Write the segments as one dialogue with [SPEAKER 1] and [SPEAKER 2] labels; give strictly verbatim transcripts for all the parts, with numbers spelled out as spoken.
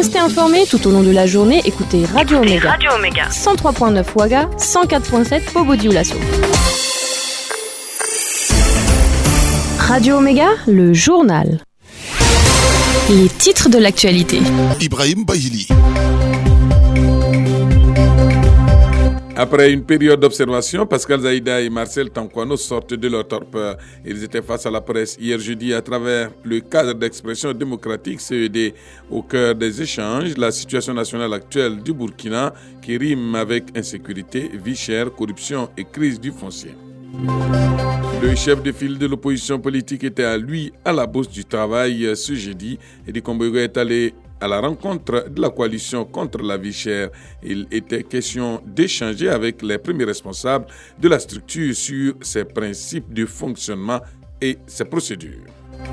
[SPEAKER 1] rester informé tout au long de la journée, écoutez Radio Omega.
[SPEAKER 2] Radio Omega.
[SPEAKER 1] cent trois virgule neuf Ouaga, cent quatre virgule sept Bobo-Dioulasso. Radio Omega, le journal. Les titres de l'actualité.
[SPEAKER 3] Ibrahim Bahili.
[SPEAKER 4] Après une période d'observation, Pascal Zaïda et Marcel Tankwano sortent de leur torpeur. Ils étaient face à la presse hier jeudi à travers le cadre d'expression démocratique C E D. Au cœur des échanges, la situation nationale actuelle du Burkina qui rime avec insécurité, vie chère, corruption et crise du foncier. Le chef de file de l'opposition politique était à lui à la Bourse du Travail ce jeudi. Edi Komboigo est allé à la rencontre de la coalition contre la vie chère. Il était question d'échanger avec les premiers responsables de la structure sur ses principes de fonctionnement et ses procédures.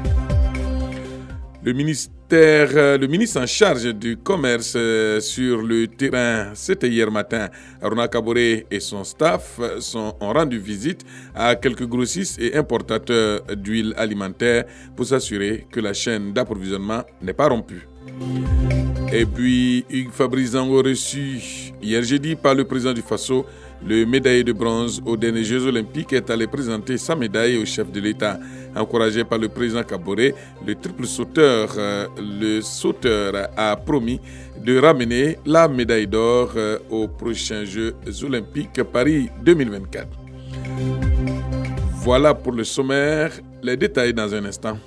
[SPEAKER 4] Le ministère, le ministre en charge du commerce sur le terrain, c'était hier matin. Aruna Kaboré et son staff sont, ont rendu visite à quelques grossistes et importateurs d'huile alimentaire pour s'assurer que la chaîne d'approvisionnement n'est pas rompue. Et puis, Hugues Fabrice Zango reçu hier jeudi par le président du Faso, le médaillé de bronze aux derniers Jeux Olympiques, est allé présenter sa médaille au chef de l'État. Encouragé par le président Kaboré, le triple sauteur, le sauteur a promis de ramener la médaille d'or aux prochains Jeux Olympiques Paris deux mille vingt-quatre. Voilà pour le sommaire, les détails dans un instant.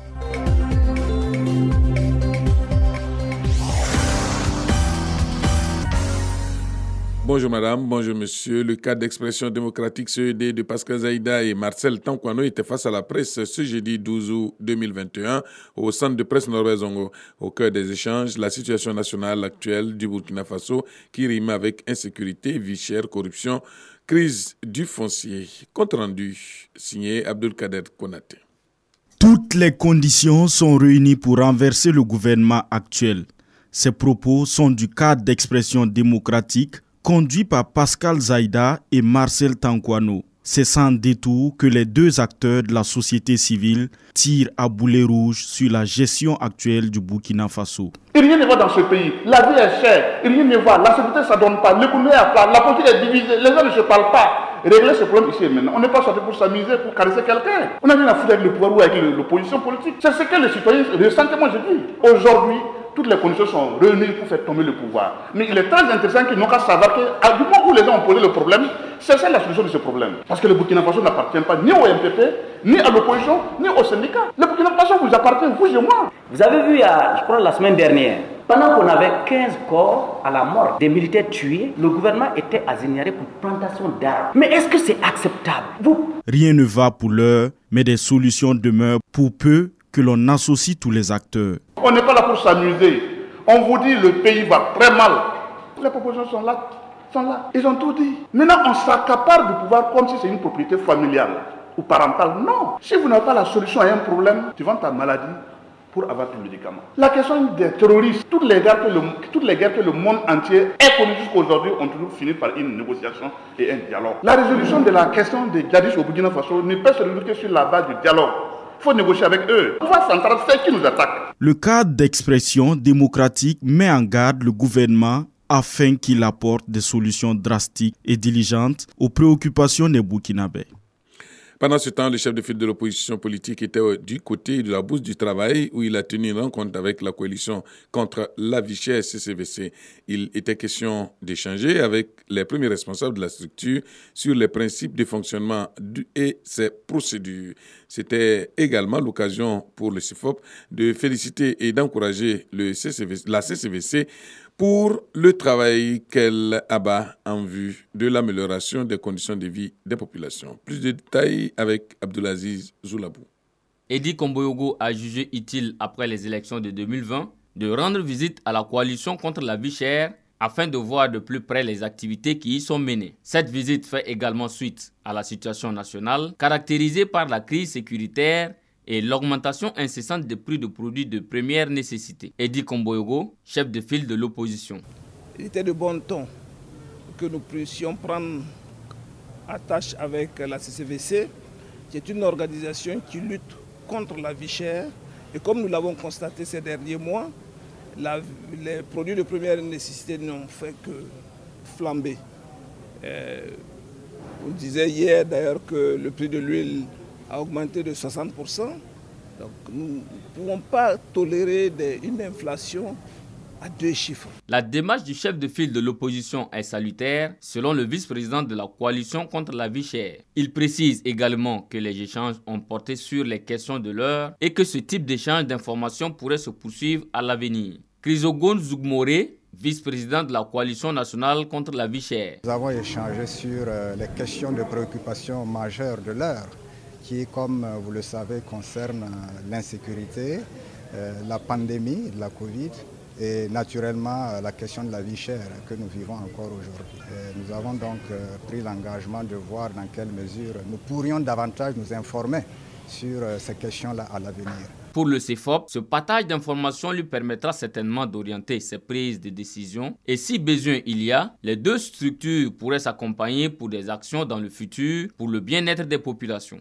[SPEAKER 4] Bonjour madame, bonjour monsieur. Le cadre d'expression démocratique C E D de Pascal Zaïda et Marcel Tankwano était face à la presse ce jeudi douze août deux mille vingt et un au centre de presse Norbert Zongo. Au cœur des échanges, la situation nationale actuelle du Burkina Faso qui rime avec insécurité, vie chère, corruption, crise du foncier. Compte rendu, signé Abdelkader Konaté.
[SPEAKER 5] Toutes les conditions sont réunies pour renverser le gouvernement actuel. Ces propos sont du cadre d'expression démocratique conduit par Pascal Zaïda et Marcel Tankwano. C'est sans détour que les deux acteurs de la société civile tirent à boulet rouge sur la gestion actuelle du Burkina Faso.
[SPEAKER 6] Et rien ne va dans ce pays. La vie est chère. Et rien ne va. La sécurité, ça ne donne pas. L'économie est à plat. La politique est divisée. Les gens ne se parlent pas. Régler ce problème ici et maintenant. On n'est pas sorti pour s'amuser, pour caresser quelqu'un. On a rien à foutre avec le pouvoir ou avec l'opposition politique. C'est ce que les citoyens ressentent. Moi, je dis. Aujourd'hui, toutes les conditions sont réunies pour faire tomber le pouvoir. Mais il est très intéressant qu'ils n'ont qu'à savoir qu'à du moment où les gens ont posé le problème, c'est ça la solution de ce problème. Parce que le Burkina Faso n'appartient pas ni au M P P, ni à l'opposition, ni aux syndicats. Le Burkina Faso vous appartient, vous et moi.
[SPEAKER 7] Vous avez vu, je crois, la semaine dernière, pendant qu'on avait quinze corps à la mort des militaires tués, le gouvernement était à Zéniaré pour plantation d'arbres. Mais est-ce que c'est acceptable? Vous...
[SPEAKER 5] Rien ne va pour l'heure, mais des solutions demeurent pour peu que l'on associe tous les acteurs.
[SPEAKER 6] On n'est pas là pour s'amuser. On vous dit le pays va très mal. Les propositions sont là. Sont là. Ils ont tout dit. Maintenant, on s'accapare du pouvoir comme si c'est une propriété familiale ou parentale. Non. Si vous n'avez pas la solution à un problème, tu vends ta maladie pour avoir ton médicament. La question des terroristes, toutes les guerres que le, toutes les guerres que le monde entier est connu jusqu'à aujourd'hui ont toujours fini par une négociation et un dialogue. La résolution de la question des djihadistes au Burkina Faso ne peut se résoudre que sur la base du dialogue. Il faut négocier avec eux. Le pouvoir central, c'est qui nous attaque.
[SPEAKER 5] Le cadre d'expression démocratique met en garde le gouvernement afin qu'il apporte des solutions drastiques et diligentes aux préoccupations des Burkinabés.
[SPEAKER 4] Pendant ce temps, le chef de file de l'opposition politique était du côté de la Bourse du Travail où il a tenu une rencontre avec la coalition contre la vie chère C C V C. Il était question d'échanger avec les premiers responsables de la structure sur les principes de fonctionnement et ses procédures. C'était également l'occasion pour le C I F O P de féliciter et d'encourager le C C V C, la C C V C pour le travail qu'elle abat en vue de l'amélioration des conditions de vie des populations. Plus de détails avec Abdulaziz Zoulabou.
[SPEAKER 8] Edi Komboigo a jugé utile, après les élections de deux mille vingt, de rendre visite à la coalition contre la vie chère afin de voir de plus près les activités qui y sont menées. Cette visite fait également suite à la situation nationale caractérisée par la crise sécuritaire et l'augmentation incessante des prix de produits de première nécessité. Edi Komboigo, chef de file de l'opposition.
[SPEAKER 9] Il était de bon ton que nous puissions prendre attache avec la C C V C, qui est une organisation qui lutte contre la vie chère. Et comme nous l'avons constaté ces derniers mois, la, les produits de première nécessité n'ont fait que flamber. Euh, on disait hier d'ailleurs que le prix de l'huile a augmenté de soixante pour cent. Donc nous ne pouvons pas tolérer des, une inflation à deux chiffres.
[SPEAKER 8] La démarche du chef de file de l'opposition est salutaire, selon le vice-président de la coalition contre la vie chère. Il précise également que les échanges ont porté sur les questions de l'heure et que ce type d'échange d'informations pourrait se poursuivre à l'avenir. Chrysogone Zougmoré, vice-président de la coalition nationale contre la vie chère.
[SPEAKER 2] Nous avons échangé sur les questions de préoccupation majeures de l'heure, qui, comme vous le savez, concernent l'insécurité, la pandémie de la Covid, et naturellement la question de la vie chère que nous vivons encore aujourd'hui. Nous avons donc pris l'engagement de voir dans quelle mesure nous pourrions davantage nous informer sur ces questions-là à l'avenir.
[SPEAKER 8] Pour le C E F O P, ce partage d'informations lui permettra certainement d'orienter ses prises de décision et si besoin il y a, les deux structures pourraient s'accompagner pour des actions dans le futur pour le bien-être des populations.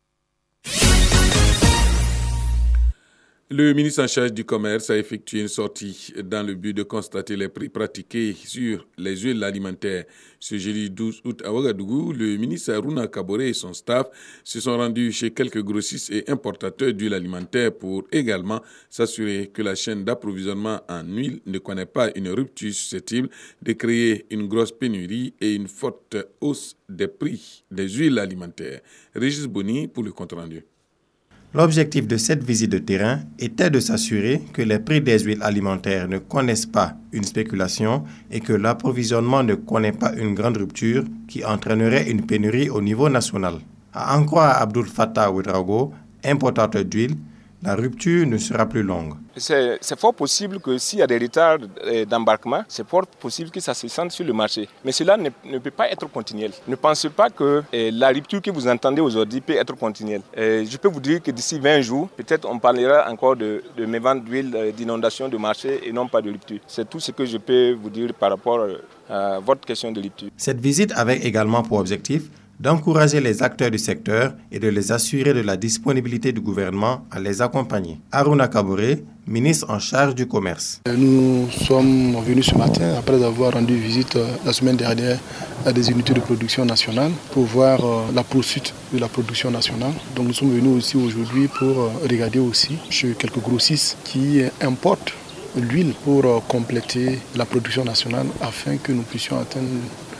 [SPEAKER 4] Le ministre en charge du commerce a effectué une sortie dans le but de constater les prix pratiqués sur les huiles alimentaires. Ce jeudi douze août à Ouagadougou, le ministre Aruna Kaboré et son staff se sont rendus chez quelques grossistes et importateurs d'huile alimentaire pour également s'assurer que la chaîne d'approvisionnement en huile ne connaît pas une rupture susceptible de créer une grosse pénurie et une forte hausse des prix des huiles alimentaires. Régis Boni pour le compte-rendu.
[SPEAKER 3] L'objectif de cette visite de terrain était de s'assurer que les prix des huiles alimentaires ne connaissent pas une spéculation et que l'approvisionnement ne connaît pas une grande rupture qui entraînerait une pénurie au niveau national. À en croire Abdul Fattah Ouedraogo, importateur d'huile, la rupture ne sera plus longue.
[SPEAKER 10] C'est, c'est fort possible que s'il y a des retards d'embarquement, c'est fort possible que ça se sente sur le marché. Mais cela ne, ne peut pas être continuel. Ne pensez pas que eh, la rupture que vous entendez aujourd'hui peut être continuelle. Eh, je peux vous dire que d'ici vingt jours, peut-être on parlera encore de, de mes ventes d'huile, d'inondation de marché et non pas de rupture. C'est tout ce que je peux vous dire par rapport à votre question de rupture.
[SPEAKER 3] Cette visite avait également pour objectif d'encourager les acteurs du secteur et de les assurer de la disponibilité du gouvernement à les accompagner. Aruna Kaboré, ministre en charge du commerce.
[SPEAKER 11] Nous sommes venus ce matin, après avoir rendu visite la semaine dernière à des unités de production nationale pour voir la poursuite de la production nationale. Donc nous sommes venus aussi aujourd'hui pour regarder aussi chez quelques grossistes qui importent l'huile pour compléter la production nationale afin que nous puissions atteindre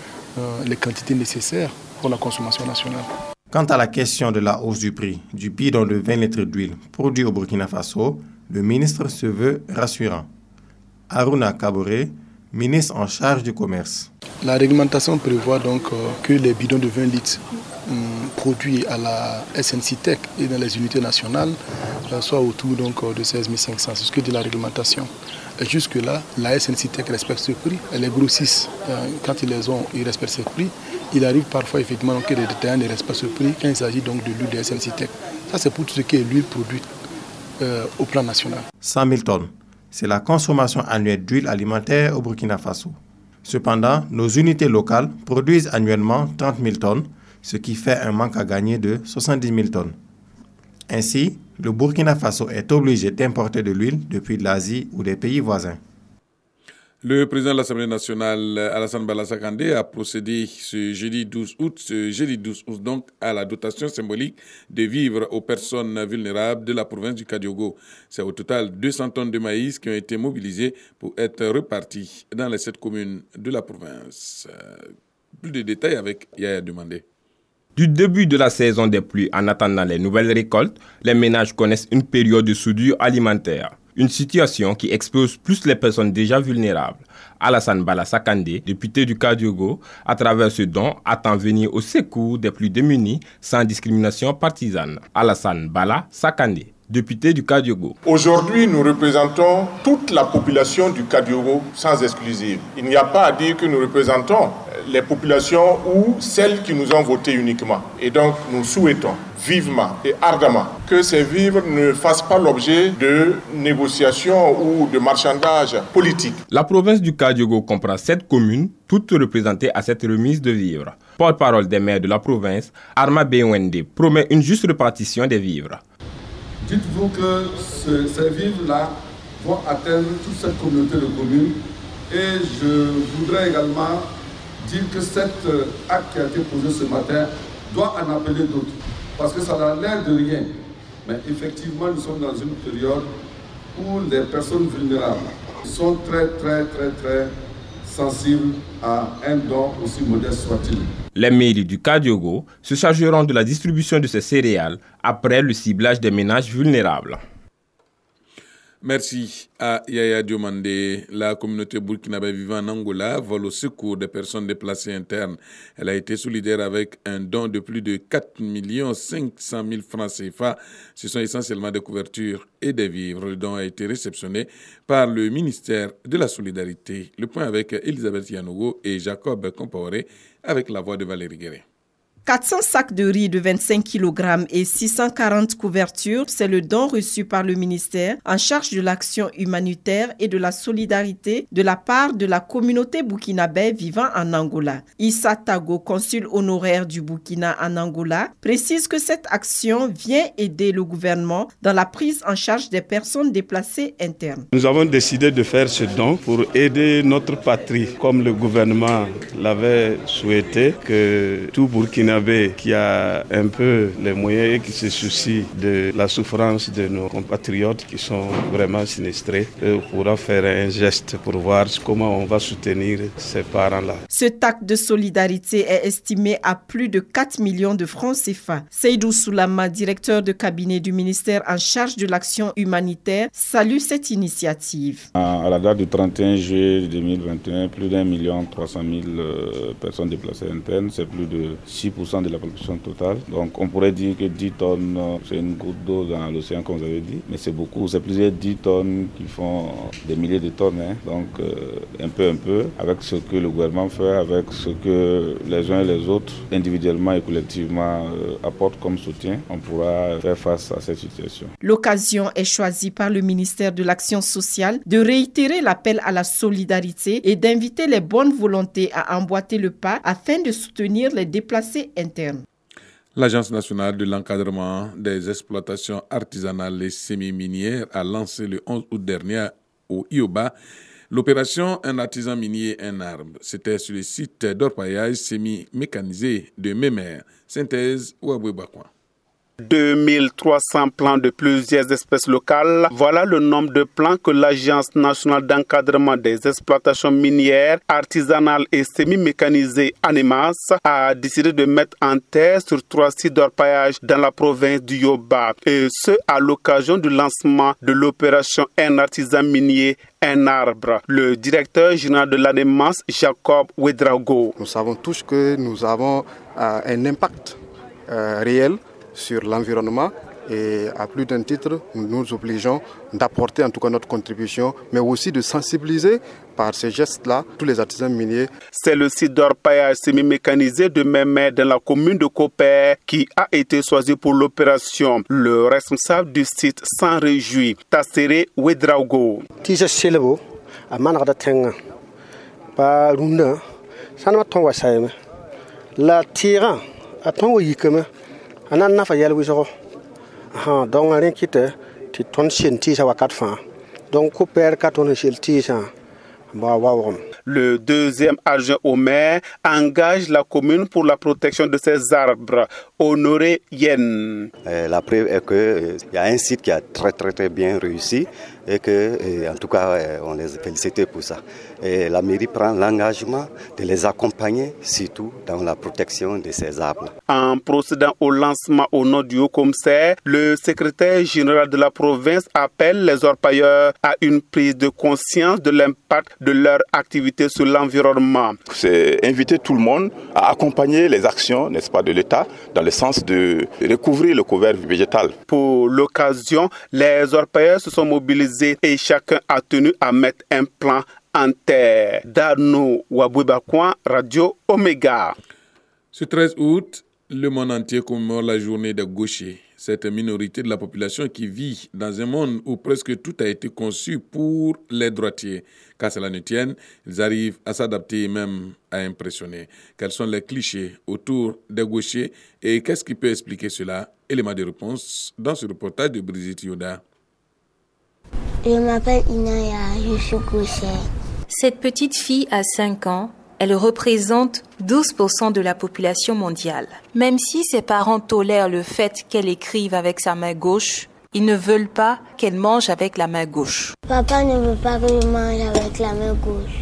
[SPEAKER 11] les quantités nécessaires pour la consommation nationale.
[SPEAKER 3] Quant à la question de la hausse du prix du bidon de vingt litres d'huile produit au Burkina Faso, le ministre se veut rassurant. Aruna Kaboré, ministre en charge du commerce.
[SPEAKER 11] La réglementation prévoit donc que les bidons de vingt litres produits à la S N C T E C et dans les unités nationales soient autour donc de seize mille cinq cents. C'est ce que dit la réglementation. Et jusque-là, la S N C T E C respecte ce prix. Et les grossistes, quand ils les ont, ils respectent ce prix. Il arrive parfois effectivement que les détaillants ne respectent ce prix quand il s'agit donc de l'huile de S N C T E C. Ça, c'est pour tout ce qui est l'huile produite euh, au plan national.
[SPEAKER 3] cent mille tonnes, c'est la consommation annuelle d'huile alimentaire au Burkina Faso. Cependant, nos unités locales produisent annuellement trente mille tonnes, ce qui fait un manque à gagner de soixante-dix mille tonnes. Ainsi, le Burkina Faso est obligé d'importer de l'huile depuis l'Asie ou des pays voisins.
[SPEAKER 4] Le président de l'Assemblée nationale, Alassane Bala Kandé, a procédé ce jeudi douze août, ce jeudi douze août donc, à la dotation symbolique de vivres aux personnes vulnérables de la province du Kadiogo. C'est au total deux cents tonnes de maïs qui ont été mobilisées pour être reparties dans les sept communes de la province. Plus de détails avec Yaya Demandé.
[SPEAKER 12] Du début de la saison des pluies en attendant les nouvelles récoltes, les ménages connaissent une période de soudure alimentaire. Une situation qui expose plus les personnes déjà vulnérables. Alassane Bala Kandé, député du Kadiogo, à travers ce don, attend venir au secours des plus démunis sans discrimination partisane. Alassane Bala Kandé, député du Kadiogo.
[SPEAKER 13] Aujourd'hui, nous représentons toute la population du Kadiogo sans exclusive. Il n'y a pas à dire que nous représentons les populations ou celles qui nous ont voté uniquement. Et donc, nous souhaitons vivement et ardemment que ces vivres ne fassent pas l'objet de négociations ou de marchandage politique.
[SPEAKER 12] La province du Kadiogo comprend sept communes, toutes représentées à cette remise de vivres. Porte-parole des maires de la province, Arma Bewende promet une juste répartition des vivres.
[SPEAKER 14] Dites-vous que ce, ces vivres-là vont atteindre toute cette communauté de communes. Et je voudrais également dire que cet acte qui a été posé ce matin doit en appeler d'autres. Parce que ça n'a l'air de rien. Mais effectivement, nous sommes dans une période où les personnes vulnérables sont très, très, très, très sensibles à un don aussi modeste soit-il.
[SPEAKER 12] Les mairies du Kadiogo se chargeront de la distribution de ces céréales après le ciblage des ménages vulnérables.
[SPEAKER 4] Merci à Yaya Diomandé. La communauté burkinabé vivant en Angola vole au secours des personnes déplacées internes. Elle a été solidaire avec un don de plus de quatre millions cinq cent mille francs C F A. Ce sont essentiellement des couvertures et des vivres. Le don a été réceptionné par le ministère de la Solidarité. Le point avec Elisabeth Yanogo et Jacob Compaoré avec la voix de Valérie Guéret.
[SPEAKER 15] quatre cents sacs de riz de vingt-cinq kilogrammes et six cent quarante couvertures, c'est le don reçu par le ministère en charge de l'action humanitaire et de la solidarité de la part de la communauté burkinabé vivant en Angola. Issa Tago, consul honoraire du Burkina en Angola, précise que cette action vient aider le gouvernement dans la prise en charge des personnes déplacées internes.
[SPEAKER 16] Nous avons décidé de faire ce don pour aider notre patrie, comme le gouvernement l'avait souhaité, que tout Burkina qui a un peu les moyens et qui se soucie de la souffrance de nos compatriotes qui sont vraiment sinistrés, pourra faire un geste pour voir comment on va soutenir ces parents-là.
[SPEAKER 15] Ce acte de solidarité est estimé à plus de quatre millions de francs C F A. Seydou Soulama, directeur de cabinet du ministère en charge de l'action humanitaire, salue cette initiative.
[SPEAKER 17] À la date du trente et un juillet deux mille vingt et un, plus d'un million trois cent mille personnes déplacées internes, c'est plus de six pour cent de la population totale. Donc on pourrait dire que dix tonnes, c'est une goutte d'eau dans l'océan, comme vous avez dit, mais c'est beaucoup, c'est plusieurs dix tonnes qui font des milliers de tonnes. Hein. Donc euh, un peu, un peu, avec ce que le gouvernement fait, avec ce que les uns et les autres, individuellement et collectivement, euh, apportent comme soutien, on pourra faire face à cette situation.
[SPEAKER 15] L'occasion est choisie par le ministère de l'Action sociale de réitérer l'appel à la solidarité et d'inviter les bonnes volontés à emboîter le pas afin de soutenir les déplacés internes.
[SPEAKER 4] L'Agence nationale de l'encadrement des exploitations artisanales et semi-minières a lancé le onze août dernier au Ioba l'opération Un artisan minier, un arbre. C'était sur le site d'orpaillage semi-mécanisé de Mémère. Synthèse Ouaboué Bakwa.
[SPEAKER 18] deux mille trois cents plants de plusieurs espèces locales. Voilà le nombre de plants que l'Agence nationale d'encadrement des exploitations minières, artisanales et semi-mécanisées ANEMAS a décidé de mettre en terre sur trois sites d'orpaillage dans la province du Yoba. Et ce, à l'occasion du lancement de l'opération Un artisan minier, un arbre. Le directeur général de l'ANEMAS, Jacob Ouedraogo.
[SPEAKER 19] Nous savons tous que nous avons euh, un impact euh, réel sur l'environnement et à plus d'un titre, nous nous obligeons d'apporter en tout cas notre contribution, mais aussi de sensibiliser par ces gestes-là tous les artisans miniers.
[SPEAKER 18] C'est le site d'orpaillage semi-mécanisé de Mémère dans la commune de Kopé qui a été choisi pour l'opération. Le responsable du site s'en réjouit, Tassere Ouedraogo.
[SPEAKER 20] La tira a ton yikeme anan nafa yel wiso ha donc rien quitte ti ton senti sa wakat fa donc ko per katon senti sa ba wa.
[SPEAKER 18] Le deuxième adjoint au maire engage la commune pour la protection de ces arbres. Honoré Yen.
[SPEAKER 21] Euh, la preuve est qu'il euh, y a un site qui a très très très bien réussi et que, euh, en tout cas, euh, on les félicite pour ça. Et la mairie prend l'engagement de les accompagner, surtout dans la protection de ces arbres.
[SPEAKER 18] En procédant au lancement au nom du haut-commissaire, le secrétaire général de la province appelle les orpailleurs à une prise de conscience de l'impact de leur activité sur l'environnement.
[SPEAKER 22] C'est inviter tout le monde à accompagner les actions, n'est-ce pas, de l'État dans le sens de recouvrir le couvert végétal.
[SPEAKER 18] Pour l'occasion, les orpailleurs se sont mobilisés et chacun a tenu à mettre un plan en terre. Darno Wabouébakouan, Radio Omega.
[SPEAKER 4] Ce treize août, le monde entier commémore la journée des gauchers. Cette minorité de la population qui vit dans un monde où presque tout a été conçu pour les droitiers. Qu'à cela ne tienne, ils arrivent à s'adapter et même à impressionner. Quels sont les clichés autour des gauchers et qu'est-ce qui peut expliquer cela? Élément de réponse dans ce reportage de Brigitte Yoda.
[SPEAKER 1] Je m'appelle Inaya, je suis gauchère.
[SPEAKER 7] Cette petite fille a cinq ans. Elle représente douze pour cent de la population mondiale. Même si ses parents tolèrent le fait qu'elle écrive avec sa main gauche, ils ne veulent pas qu'elle mange avec la main gauche.
[SPEAKER 1] Papa ne veut pas que je mange avec la main gauche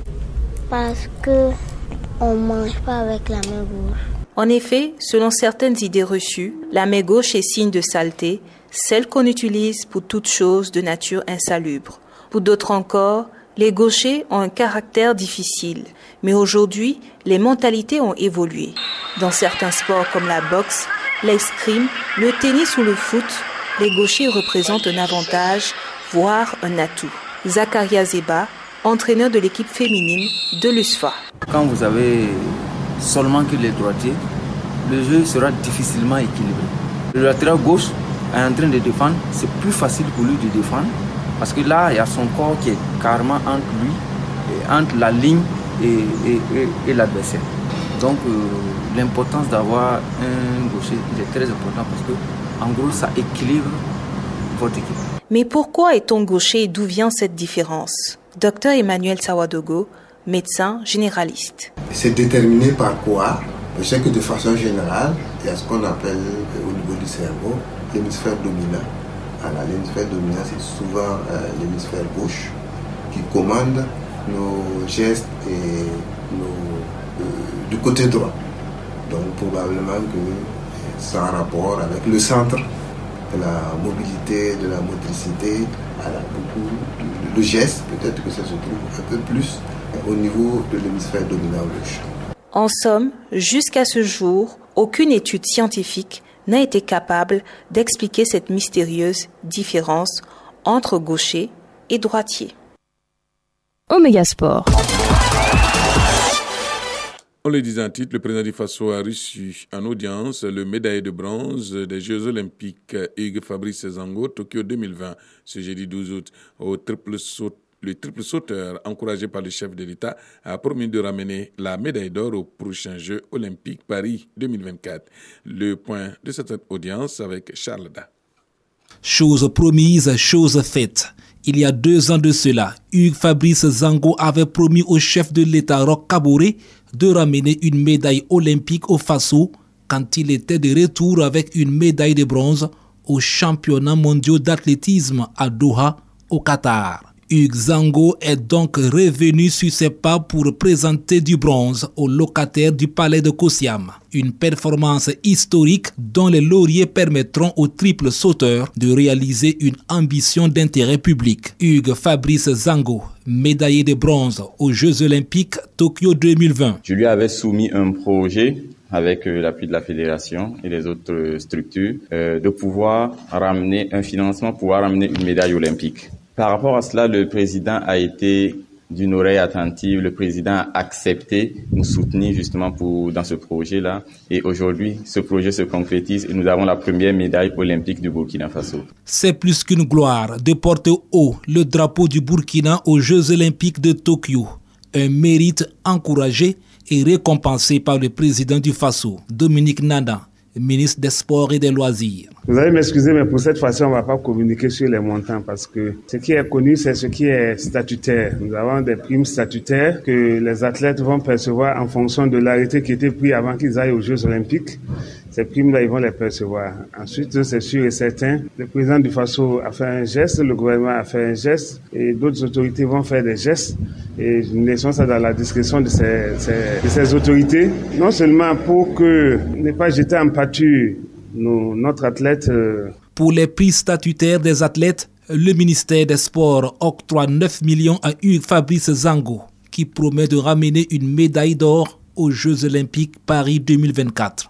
[SPEAKER 1] parce que on mange pas avec la main gauche.
[SPEAKER 7] En effet, selon certaines idées reçues, la main gauche est signe de saleté, celle qu'on utilise pour toute chose de nature insalubre. Pour d'autres encore, les gauchers ont un caractère difficile. Mais aujourd'hui, les mentalités ont évolué. Dans certains sports comme la boxe, l'escrime, le tennis ou le foot, les gauchers représentent un avantage, voire un atout. Zakaria Zeba, entraîneur de l'équipe féminine de l'U S F A.
[SPEAKER 23] Quand vous avez seulement que les droitiers, le jeu sera difficilement équilibré. Le latéral gauche est en train de défendre, c'est plus facile pour lui de défendre parce que là, il y a son corps qui est carrément entre lui, et entre la ligne et, et, et, et l'adversaire. Donc euh, l'importance d'avoir un gaucher il est très important parce que en gros, ça équilibre votre équipe.
[SPEAKER 7] Mais pourquoi est-on gaucher et d'où vient cette différence? Docteur Emmanuel Sawadogo, médecin généraliste.
[SPEAKER 24] C'est déterminé par quoi? Je sais que de façon générale, il y a ce qu'on appelle au niveau du cerveau l'hémisphère dominant. Alors l'hémisphère dominant, c'est souvent euh, l'hémisphère gauche qui commande nos gestes et nos, euh, du côté droit. Donc probablement que c'est en rapport avec le centre de la mobilité, de la motricité, alors beaucoup le geste, peut-être que ça se trouve un peu plus au niveau de l'hémisphère dominant gauche.
[SPEAKER 7] En somme, jusqu'à ce jour, aucune étude scientifique n'a été capable d'expliquer cette mystérieuse différence entre gaucher et droitier.
[SPEAKER 25] Oméga Sport.
[SPEAKER 4] On le disait en titre, le président du Faso a reçu en audience le médaillé de bronze des Jeux Olympiques Hugues Fabrice Zango, Tokyo deux mille vingt, ce jeudi douze août, au triple saut. Le triple sauteur, encouragé par le chef de l'État, a promis de ramener la médaille d'or aux prochains Jeux Olympiques Paris deux mille vingt-quatre. Le point de cette audience avec Charles Da.
[SPEAKER 26] Chose promise, chose faite. Il y a deux ans de cela, Hugues Fabrice Zango avait promis au chef de l'État Roch Kaboré de ramener une médaille olympique au Faso quand il était de retour avec une médaille de bronze aux championnats mondiaux d'athlétisme à Doha, au Qatar. Hugues Zango est donc revenu sur ses pas pour présenter du bronze aux locataires du palais de Kosiam. Une performance historique dont les lauriers permettront aux triple sauteurs de réaliser une ambition d'intérêt public. Hugues Fabrice Zango, médaillé de bronze aux Jeux Olympiques Tokyo deux mille vingt.
[SPEAKER 27] Je lui avais soumis un projet avec l'appui de la fédération et les autres structures, euh, de pouvoir ramener un financement, pouvoir ramener une médaille olympique. Par rapport à cela, le président a été d'une oreille attentive. Le président a accepté de nous soutenir justement pour, dans ce projet-là. Et aujourd'hui, ce projet se concrétise et nous avons la première médaille olympique du Burkina Faso.
[SPEAKER 26] C'est plus qu'une gloire de porter haut le drapeau du Burkina aux Jeux Olympiques de Tokyo. Un mérite encouragé et récompensé par le président du Faso, Dominique Nada, ministre des Sports et des Loisirs.
[SPEAKER 28] Vous allez m'excuser, mais pour cette fois-ci, on ne va pas communiquer sur les montants parce que ce qui est connu, c'est ce qui est statutaire. Nous avons des primes statutaires que les athlètes vont percevoir en fonction de l'arrêté qui était pris avant qu'ils aillent aux Jeux Olympiques. Ces primes-là, ils vont les percevoir. Ensuite, c'est sûr et certain, le président du Faso a fait un geste, le gouvernement a fait un geste et d'autres autorités vont faire des gestes. Et nous laissons ça dans la discrétion de ces, ces, de ces autorités. Non seulement pour que ne pas jeter en pâture nos, notre athlète. Euh...
[SPEAKER 26] Pour les prix statutaires des athlètes, le ministère des Sports octroie neuf millions à Hugues Fabrice Zango, qui promet de ramener une médaille d'or aux Jeux Olympiques Paris deux mille vingt-quatre.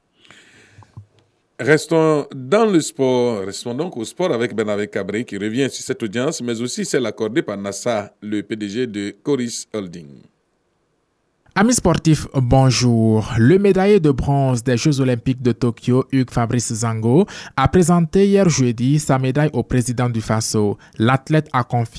[SPEAKER 4] Restons dans le sport. Restons donc au sport avec Bernabé Cabré qui revient sur cette audience, mais aussi celle accordée par Nassa, le P D G de Coris Holding.
[SPEAKER 29] Amis sportifs, bonjour. Le médaillé de bronze des Jeux Olympiques de Tokyo, Hugues Fabrice Zango, a présenté hier jeudi sa médaille au président du Faso. L'athlète a confié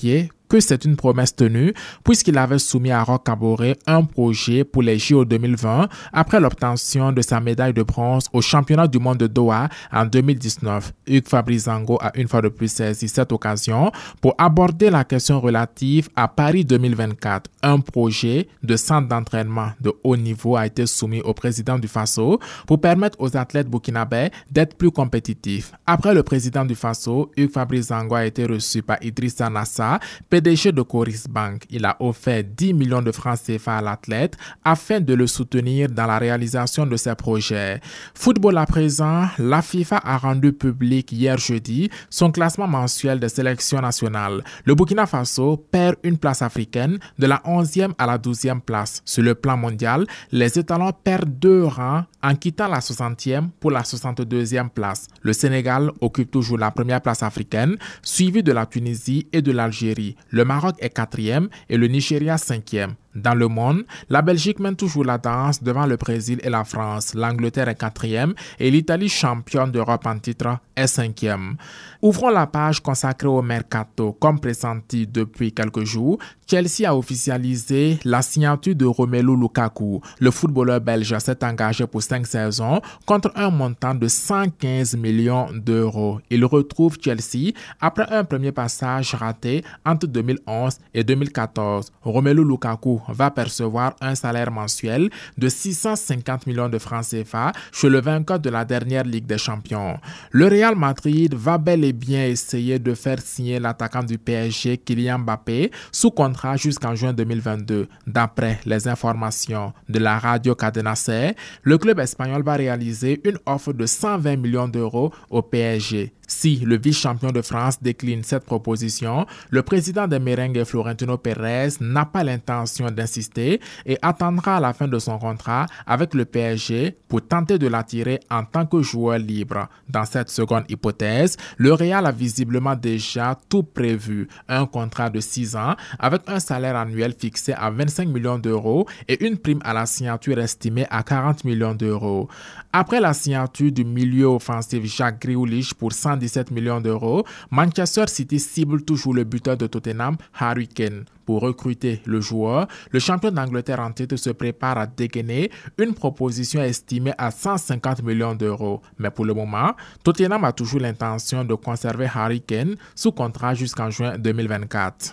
[SPEAKER 29] que c'est une promesse tenue puisqu'il avait soumis à Roch Kaboré un projet pour les J O deux mille vingt après l'obtention de sa médaille de bronze au championnat du monde de Doha en deux mille dix-neuf. Hugues Fabrice Zango a une fois de plus saisi cette occasion pour aborder la question relative à Paris deux mille vingt-quatre. Un projet de centre d'entraînement de haut niveau a été soumis au président du Faso pour permettre aux athlètes burkinabés d'être plus compétitifs. Après le président du Faso, Hugues Fabrice Zango a été reçu par Idrissa Nassa, P D G de Coris Bank. Il a offert dix millions de francs C F A à l'athlète afin de le soutenir dans la réalisation de ses projets. Football à présent, la FIFA a rendu public hier jeudi son classement mensuel des sélections nationales. Le Burkina Faso perd une place africaine de la onzième à la douzième place. Sur le plan mondial, les étalons perdent deux rangs en quittant la soixantième pour la soixante-deuxième place. Le Sénégal occupe toujours la première place africaine, suivi de la Tunisie et de l'Algérie. Le Maroc est quatrième et le Nigeria cinquième. Dans le monde, la Belgique mène toujours la danse devant le Brésil et la France. L'Angleterre est quatrième et l'Italie, championne d'Europe en titre, est cinquième. Ouvrons la page consacrée au Mercato. Comme pressenti depuis quelques jours, Chelsea a officialisé la signature de Romelu Lukaku. Le footballeur belge s'est engagé pour cinq saisons contre un montant de cent quinze millions d'euros. Il retrouve Chelsea après un premier passage raté entre deux mille onze et deux mille quatorze. Romelu Lukaku va percevoir un salaire mensuel de six cent cinquante millions de francs C F A chez le vainqueur de la dernière Ligue des Champions. Le Real Madrid va bel et bien essayer de faire signer l'attaquant du P S G, Kylian Mbappé, sous contrat jusqu'en juin deux mille vingt-deux. D'après les informations de la radio Cadena Ser, le club espagnol va réaliser une offre de cent vingt millions d'euros au P S G. Si le vice-champion de France décline cette proposition, le président des Merengues, Florentino Pérez, n'a pas l'intention d'insister et attendra à la fin de son contrat avec le P S G pour tenter de l'attirer en tant que joueur libre. Dans cette seconde hypothèse, le Real a visiblement déjà tout prévu. Un contrat de six ans avec un salaire annuel fixé à vingt-cinq millions d'euros et une prime à la signature estimée à quarante millions d'euros. Après la signature du milieu offensif Jack Grealish pour cent dix-sept millions d'euros, Manchester City cible toujours le buteur de Tottenham, Harry Kane. Pour recruter le joueur, le champion d'Angleterre en titre se prépare à dégainer une proposition estimée à cent cinquante millions d'euros. Mais pour le moment, Tottenham a toujours l'intention de conserver Harry Kane sous contrat jusqu'en juin deux mille vingt-quatre.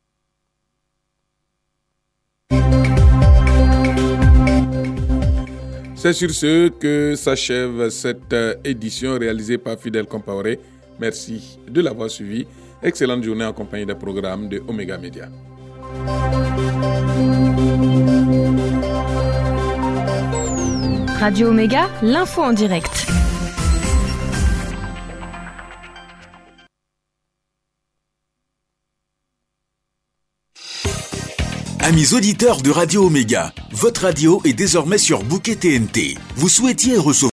[SPEAKER 4] C'est sur ce que s'achève cette édition réalisée par Fidel Compaoré. Merci de l'avoir suivi. Excellente journée en compagnie des programmes de Omega Media.
[SPEAKER 25] Radio Omega, l'info en direct.
[SPEAKER 2] Amis auditeurs de Radio Omega, votre radio est désormais sur Bouquet T N T. Vous souhaitiez recevoir